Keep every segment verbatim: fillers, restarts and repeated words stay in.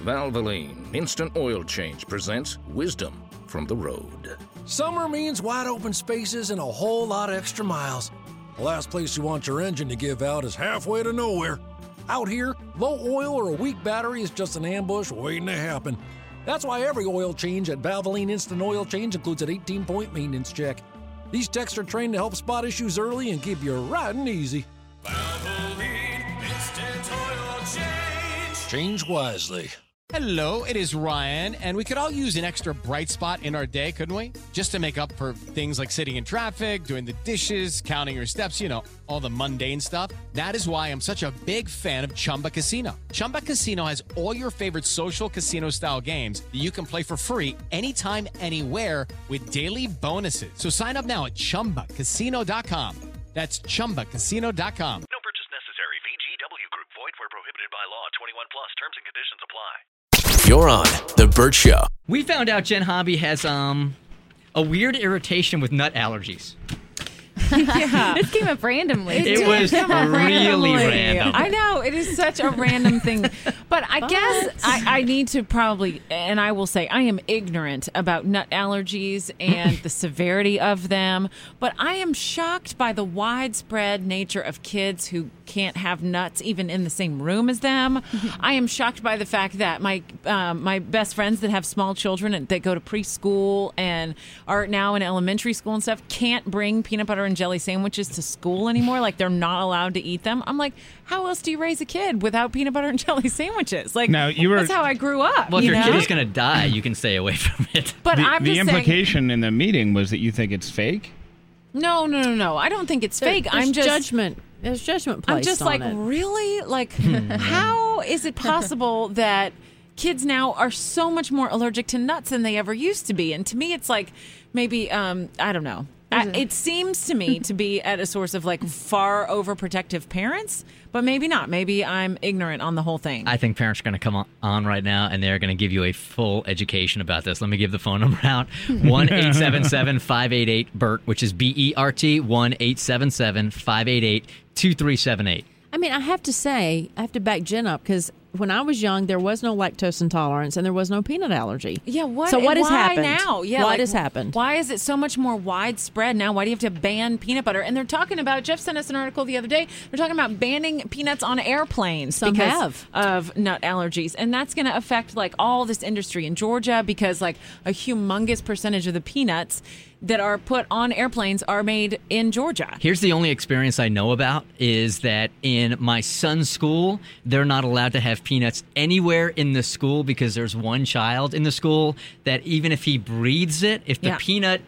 Valvoline Instant Oil Change presents wisdom from the road. Summer means wide open spaces and a whole lot of extra miles. The last place you want your engine to give out is halfway to nowhere. Out here, low oil or a weak battery is just an ambush waiting to happen. That's why every oil change at Valvoline Instant Oil Change includes an eighteen-point maintenance check. These techs are trained to help spot issues early and keep you riding easy. Valvoline Instant Oil Change. Change wisely. Hello, it is Ryan, and we could all use an extra bright spot in our day, couldn't we? Just to make up for things like sitting in traffic, doing the dishes, counting your steps, you know, all the mundane stuff. That is why I'm such a big fan of Chumba Casino. Chumba Casino has all your favorite social casino-style games that you can play for free anytime, anywhere with daily bonuses. So sign up now at chumba casino dot com. That's chumba casino dot com. No purchase necessary. V G W Group. Void where prohibited by law. twenty-one plus. Terms and conditions apply. You're on The Burt Show. We found out Jen Hobby has um a weird irritation with nut allergies. Yeah. This came up randomly. It, it was really random. I know. It is such a random thing. But I but. guess I, I need to probably, and I will say, I am ignorant about nut allergies and the severity of them. But I am shocked by the widespread nature of kids who can't have nuts even in the same room as them. I am shocked by the fact that my um, my best friends that have small children and that go to preschool and are now in elementary school and stuff can't bring peanut butter and jelly sandwiches to school anymore. Like, they're not allowed to eat them. I'm like, how else do you raise a kid without peanut butter and jelly sandwiches? Like, now, you were, that's how I grew up. Well, if you your know? kid is going to die, you can stay away from it. But the, I'm the just implication saying, in the meeting was that you think it's fake? No, no, no, no. I don't think it's there, fake. I'm just judgment. There's judgment placed I'm just on like, it. really? Like, how is it possible that kids now are so much more allergic to nuts than they ever used to be? And to me, it's like maybe, um, I don't know. I, it seems to me to be at a source of like far overprotective parents, but maybe not. Maybe I'm ignorant on the whole thing. I think parents are going to come on right now and they're going to give you a full education about this. Let me give the phone number out. one eight seven seven five eight eight B E R T, which is B E R T, one eight seven seven five eight eight two three seven eight. I mean, I have to say, I have to back Jen up because when I was young, there was no lactose intolerance and there was no peanut allergy. Yeah, what? So what has why happened now? Yeah, what like, has happened? Why is it so much more widespread now? Why do you have to ban peanut butter? And they're talking about, Jeff sent us an article the other day, they're talking about banning peanuts on airplanes Some because have. of nut allergies. And that's going to affect like all this industry in Georgia because like a humongous percentage of the peanuts that are put on airplanes are made in Georgia. Here's the only experience I know about is that in my son's school, they're not allowed to have peanuts anywhere in the school because there's one child in the school that even if he breathes it, if the Yeah. peanut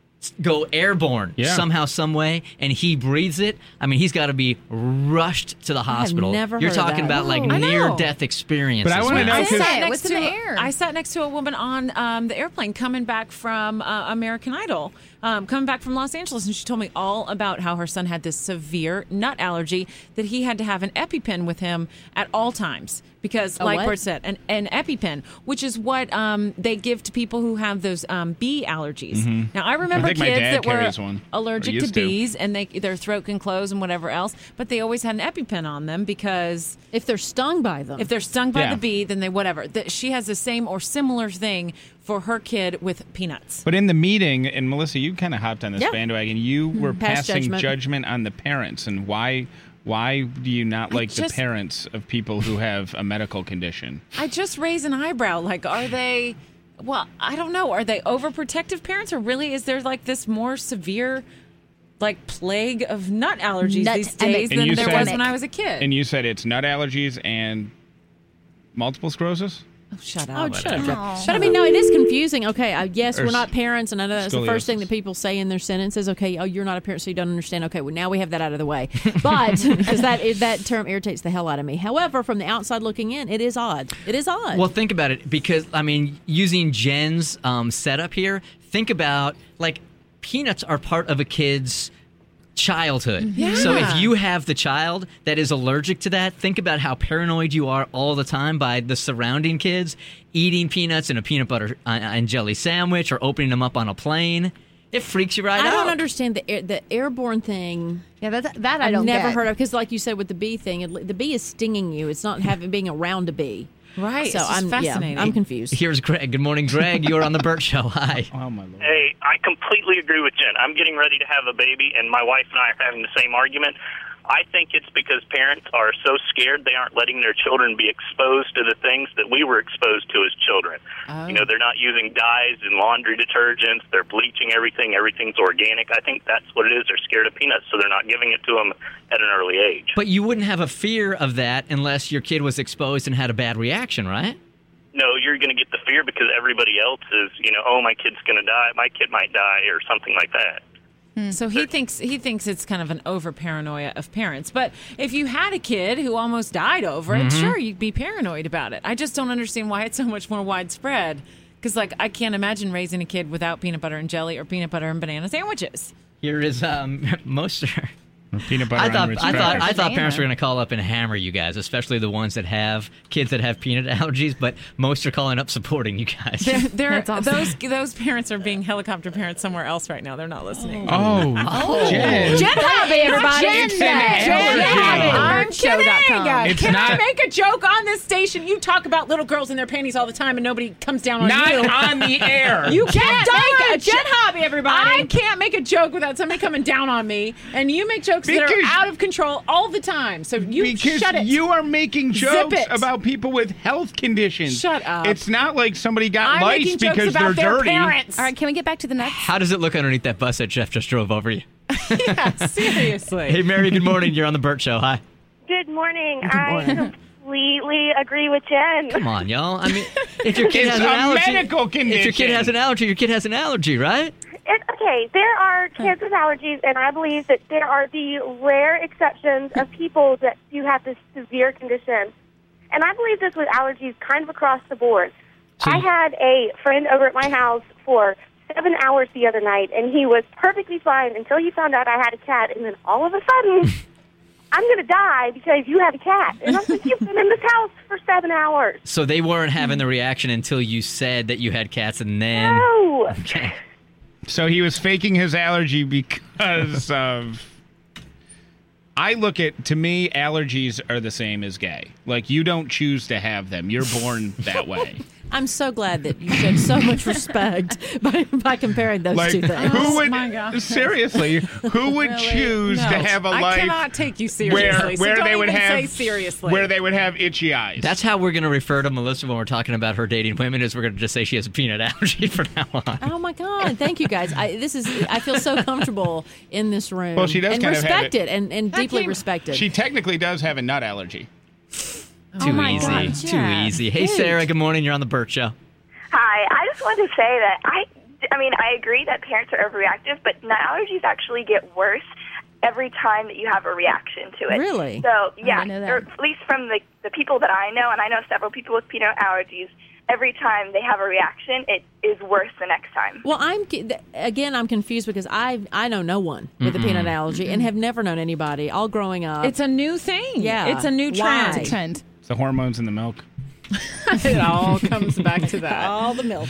go airborne Yeah. somehow, some way, and he breathes it, I mean, he's got to be rushed to the hospital. never You're heard of talking that. about like I know. near-death experiences. But I wanna man. know I 'cause- sat next What's to in the air? I sat next to a woman on um, the airplane coming back from uh, American Idol, um, coming back from Los Angeles, and she told me all about how her son had this severe nut allergy that he had to have an EpiPen with him at all times. Because, A like what? Bert said, an, an EpiPen, which is what um, they give to people who have those um, bee allergies. Now, I remember I think my kids dad that were carries one, or allergic to used to. bees, and they their throat can close and whatever else, but they always had an EpiPen on them because If they're stung by them. if they're stung by Yeah. the bee, then they whatever. That she has the same or similar thing for her kid with peanuts. But in the meeting, and Melissa, you kind of hopped on this Yeah. bandwagon. You were Past passing judgment. judgment on the parents, and why? Why do you not like just- the parents of people who have a medical condition? I just raise an eyebrow. Like, are they? Well, I don't know. Are they overprotective parents, or really is there like this more severe, like plague of nut allergies Nut these days And than you there said- was when I was a kid? And you said it's nut allergies and multiple sclerosis? oh, shut Oh, up! shut up. But I mean, no, it is confusing. Okay, I, yes, Or we're not parents, and I know that's the first thing scoliosis. that people say in their sentences. Okay, oh, you're not a parent, so you don't understand. Okay, well, now we have that out of the way. But because that that term irritates the hell out of me. However, from the outside looking in, it is odd. It is odd. Well, think about it, because, I mean, using Jen's um, setup here, think about, like, peanuts are part of a kid's childhood. Yeah. So if you have the child that is allergic to that, think about how paranoid you are all the time by the surrounding kids eating peanuts in a peanut butter uh, and jelly sandwich or opening them up on a plane. It freaks you right I out. don't understand the air, the airborne thing. Yeah, that, that I I've don't never get. heard of, because like you said with the bee thing, it, the bee is stinging you. It's not having being around a bee. Right. So it's just I'm fascinating. Yeah, I'm confused. Here's Greg. Good morning, Greg. You're on the Burt Show. Hi. Oh, my Lord. Hey, I completely agree with Jen. I'm getting ready to have a baby, and my wife and I are having the same argument. I think it's because parents are so scared they aren't letting their children be exposed to the things that we were exposed to as children. Oh. You know, they're not using dyes in laundry detergents. They're bleaching everything. Everything's organic. I think that's what it is. They're scared of peanuts, so they're not giving it to them at an early age. But you wouldn't have a fear of that unless your kid was exposed and had a bad reaction, right? No, you're going to get the fear because everybody else is, you know, oh, my kid's going to die. My kid might die or something like that. So he thinks he thinks it's kind of an over paranoia of parents. But if you had a kid who almost died over it, Mhm. sure, you'd be paranoid about it. I just don't understand why it's so much more widespread. Because, like, I can't imagine raising a kid without peanut butter and jelly or peanut butter and banana sandwiches. Here is um, Moster. Peanut butter I on thought Ritz I thought crackers. I thought parents were going to call up and hammer you guys, especially the ones that have kids that have peanut allergies. But most are calling up supporting you guys. They're, they're, That's awesome. those those parents are being helicopter parents somewhere else right now. They're not listening. Oh, Oh. Jen. Jen Hobby, everybody. It's an allergy. I'm Show dot com. kidding. It's Can I not- make a joke on this station? You talk about little girls in their panties all the time, and nobody comes down on Not you. on the air. You can't make a Jen jo- Hobby, everybody. I can't make a joke without somebody coming down on me, and you make jokes that Because- are out of control all the time. So you because shut it. you are making Zip jokes it. about people with health conditions. Shut up. It's not like somebody got I'm lice making jokes because about they're their dirty. parents. All right, can we get back to the nuts? How does it look underneath that bus that Jeff just drove over you? Yeah, seriously. Hey, Mary. Good morning. You're on the Burt Show. Hi. Good morning. morning. I completely agree with Jen. Come on, y'all. I mean, if your kid It's has an a allergy, medical if your kid condition. has an allergy, your kid has an allergy, right? It, okay, there are kids with allergies, and I believe that there are the rare exceptions of people that do have this severe condition. And I believe this with allergies kind of across the board. So I you- had a friend over at my house for seven hours the other night, and he was perfectly fine until he found out I had a cat, and then all of a sudden, I'm going to die because you have a cat. And I'm like, you've been in this house for seven hours. So they weren't having the reaction until you said that you had cats, and then. No. Okay. So he was faking his allergy because of. I look at, to me, allergies are the same as gay. Like, you don't choose to have them. You're born that way. I'm so glad that you showed so much respect by, by comparing those Like, two things. who would, my God. seriously, who would Really? choose No. to have a I life cannot take you where, seriously. so where don't they would even have, say seriously. where they would have itchy eyes? That's how we're going to refer to Melissa when we're talking about her dating women. Is we're going to just say she has a peanut allergy from now on. Oh my God! Thank you guys. I, this is. I feel so comfortable in this room. Well, she does and kind of have respected it. and, and That deeply came- respected. She technically does have a nut allergy. Too my easy. God, Too Jeff. easy. Hey, Hey. Sarah. Good morning. You're on the Burt Show. Hi, I just wanted to say that I, I mean, I agree that parents are overreactive, but nut allergies actually get worse every time that you have a reaction to it. Really? So, yeah, didn't know that. or at least from the, the people that I know, and I know several people with peanut allergies, every time they have a reaction, it is worse the next time. Well, I'm again. I'm confused because I I know no one with a peanut allergy and have never known anybody all growing up. It's a new thing. Yeah. It's a new Why? trend. It's a trend. It's the hormones in the milk. It all comes back to that. all the milk.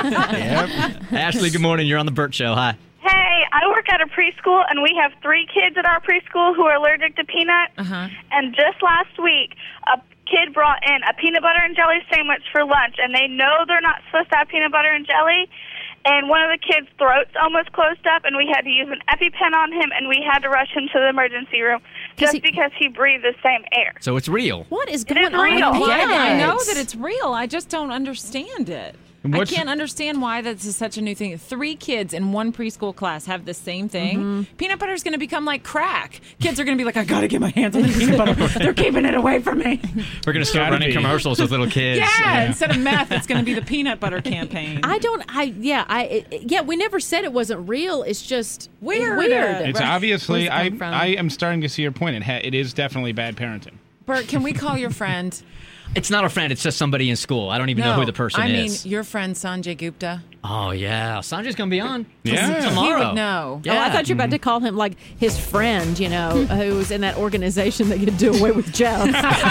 Yep. Ashley, good morning. You're on the Burt Show. Hi. Hey, I work at a preschool, and we have three kids at our preschool who are allergic to peanut. Uh-huh. And just last week, a kid brought in a peanut butter and jelly sandwich for lunch, and they know they're not supposed to have peanut butter and jelly. And one of the kids' throats almost closed up, and we had to use an EpiPen on him, and we had to rush him to the emergency room just he- because he breathed the same air. So it's real. What is It going is on? real. with Why? peanuts? I know that it's real. I just don't understand it. And I what's- can't understand why this is such a new thing. Three kids in one preschool class have the same thing. Mm-hmm. Peanut butter is going to become like crack. Kids are going to be like, I got to get my hands on the peanut butter. They're keeping it away from me. We're going to start Gotta running be. commercials with little kids. Yeah, instead of meth, it's going to be the peanut butter campaign. I don't. I yeah. I it, yeah. We never said it wasn't real. It's just Weird. It's weird. It's Right. obviously, Where's it I come from? I am starting to see your point. It, ha- it is definitely bad parenting. Bert, can we call your friend? It's not a friend. It's just somebody in school. I don't even know No, who the person I is. mean, your friend Sanjay Gupta. Oh, yeah. Sanjay's going to be on. Yeah. Tomorrow. He would know. Yeah. Oh, I thought you were about to call him like his friend, you know, who was in that organization that could do away with Jeff.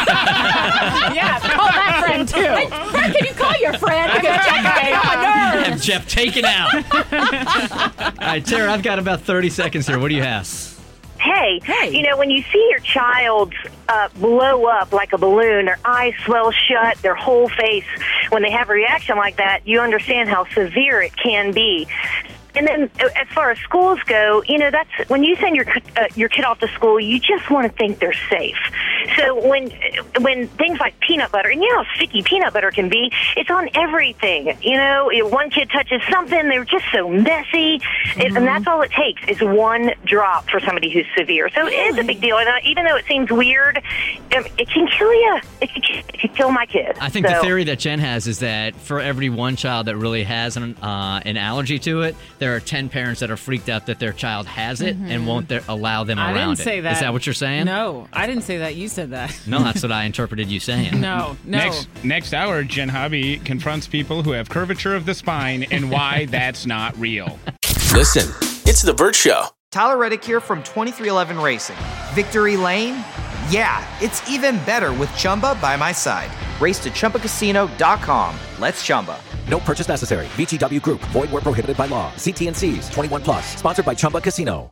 Yeah, call that friend too. Hey, Fred, can you call your friend? Because Jeff's getting on my nerves. Have Jeff taken out. All right, Tara, I've got about thirty seconds here. What do you have? Hey, hey, Hey. you know, when you see your child uh, blow up like a balloon, their eyes swell shut, their whole face, when they have a reaction like that, you understand how severe it can be. And then, uh, as far as schools go, you know, that's when you send your uh, your kid off to school, you just want to think they're safe. So when when things like peanut butter, and you know how sticky peanut butter can be, it's on everything. You know, if one kid touches something, they're just so messy, mm-hmm. it, and that's all it takes is one drop for somebody who's severe. So it is a big deal. And uh, even though it seems weird, um, it can kill you. It can, it can kill my kid. I think so. the theory that Jen has is that for every one child that really has an, uh, an allergy to it, there are ten parents that are freaked out that their child has it Mhm. and won't there, allow them I around didn't say it. that. Is that what you're saying? No, I didn't say that. You said that. No, that's what I interpreted you saying. No, no. Next, next hour, Jen Hobby confronts people who have curvature of the spine and why that's not real. Listen, it's The Burt Show. Tyler Reddick here from twenty-three eleven Racing. Victory Lane? Yeah, it's even better with Chumba by my side. Race to Chumba Casino dot com. Let's Chumba. No purchase necessary. V G W Group. Void where prohibited by law. See T and C's. twenty-one plus. Sponsored by Chumba Casino.